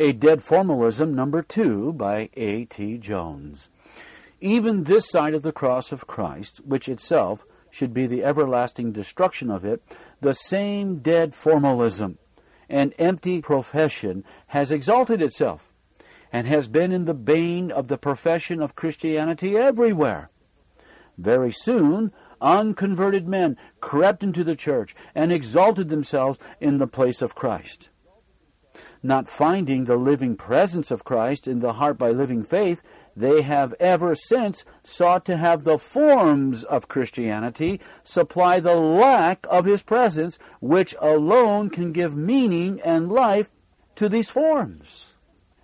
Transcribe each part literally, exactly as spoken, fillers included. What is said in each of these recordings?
A Dead Formalism, number two, by A T Jones. Even this side of the cross of Christ, which itself should be the everlasting destruction of it, the same dead formalism and empty profession has exalted itself, and has been in the bane of the profession of Christianity everywhere. Very soon, unconverted men crept into the church and exalted themselves in the place of Christ. Not finding the living presence of Christ in the heart by living faith, they have ever since sought to have the forms of Christianity supply the lack of His presence, which alone can give meaning and life to these forms.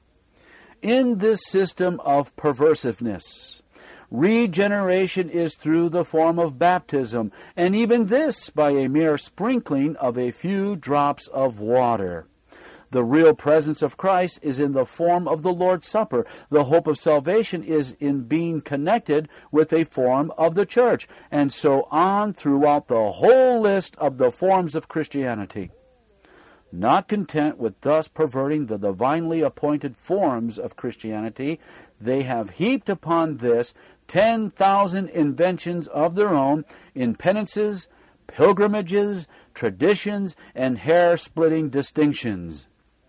In this system of perversiveness, regeneration is through the form of baptism, and even this by a mere sprinkling of a few drops of water. The real presence of Christ is in the form of the Lord's Supper. The hope of salvation is in being connected with a form of the church, and so on throughout the whole list of the forms of Christianity. Not content with thus perverting the divinely appointed forms of Christianity, they have heaped upon this ten thousand inventions of their own in penances, pilgrimages, traditions, and hair-splitting distinctions.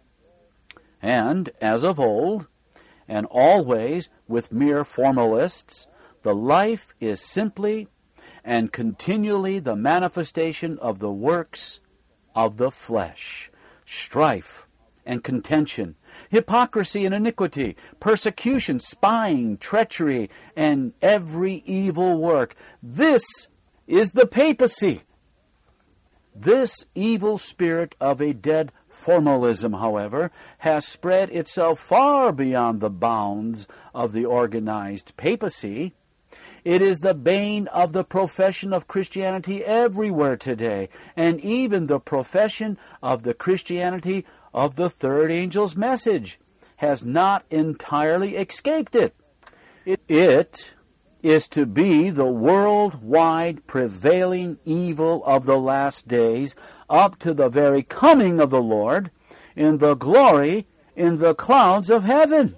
And, as of old, and always with mere formalists, the life is simply and continually the manifestation of the works of the flesh, strife and contention, hypocrisy and iniquity, persecution, spying, treachery, and every evil work. This is the papacy. This evil spirit of a dead formalism, however, has spread itself far beyond the bounds of the organized papacy. It is the bane of the profession of Christianity everywhere today, and even the profession of the Christianity of the third angel's message has not entirely escaped it. It, it is to be the worldwide prevailing evil of the last days up to the very coming of the Lord in the glory in the clouds of heaven.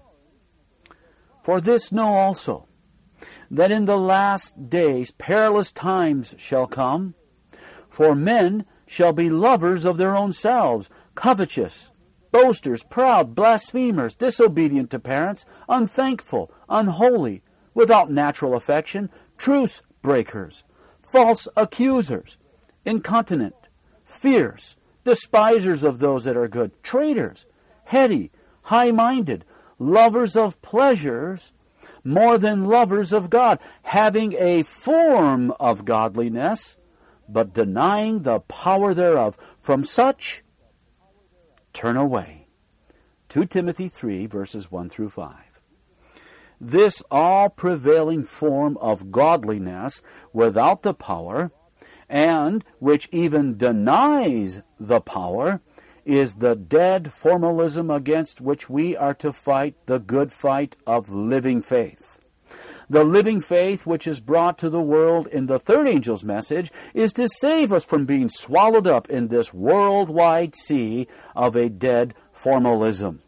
For this know also, that in the last days perilous times shall come, for men shall be lovers of their own selves, covetous, boasters, proud, blasphemers, disobedient to parents, unthankful, unholy, without natural affection, truce breakers, false accusers, incontinent, fierce, despisers of those that are good, traitors, heady, high-minded, lovers of pleasures more than lovers of God, having a form of godliness, but denying the power thereof. From such, turn away. Second Timothy three, verses one through five. This all-prevailing form of godliness without the power, and which even denies the power, is the dead formalism against which we are to fight the good fight of living faith. The living faith which is brought to the world in the third angel's message is to save us from being swallowed up in this worldwide sea of a dead formalism.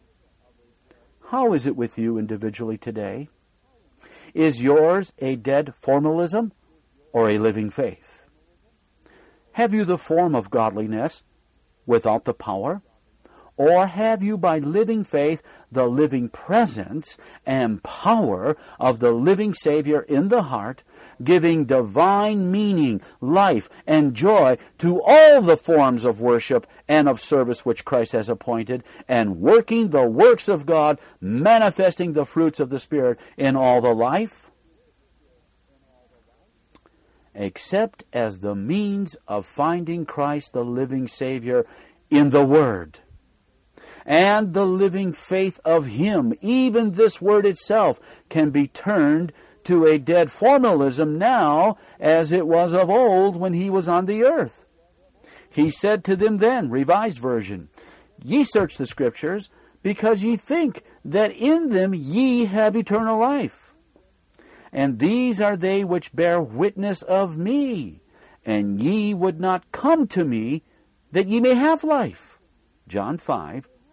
How is it with you individually today? Is yours a dead formalism or a living faith? Have you the form of godliness without the power? Or have you, by living faith, the living presence and power of the living Savior in the heart, giving divine meaning, life, and joy to all the forms of worship and of service which Christ has appointed, and working the works of God, manifesting the fruits of the Spirit in all the life? Except as the means of finding Christ the living Savior in the Word, and the living faith of Him, even this Word itself can be turned to a dead formalism now, as it was of old when He was on the earth. He said to them then, Revised Version, Ye search the Scriptures, because ye think that in them ye have eternal life. And these are they which bear witness of me, and ye would not come to me that ye may have life. John five,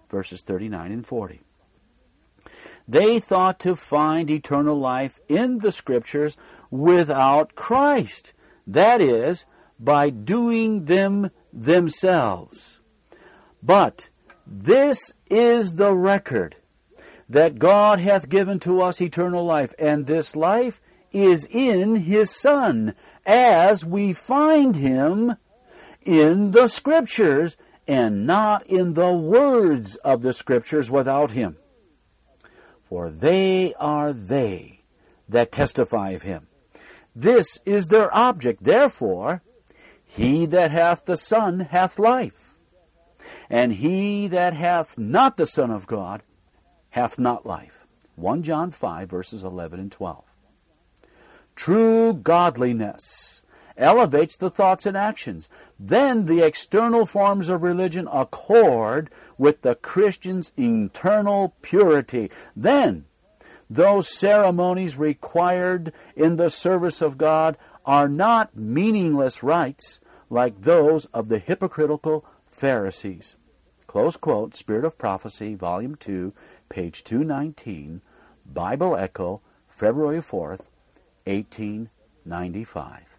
verses thirty-nine and forty. They thought to find eternal life in the Scriptures without Christ, that is, by doing them themselves. But this is the record, that God hath given to us eternal life, and this life is in His Son, as we find Him in the Scriptures, and not in the words of the Scriptures without Him. For they are they that testify of Him. This is their object. Therefore, he that hath the Son hath life, and he that hath not the Son of God hath not life. First John five, verses eleven and twelve. True godliness elevates the thoughts and actions. Then the external forms of religion accord with the Christian's internal purity. Then those ceremonies required in the service of God are not meaningless rites like those of the hypocritical Pharisees. Close quote, Spirit of Prophecy, Volume two, page two nineteen, Bible Echo, February fourth, eighteen ninety-five.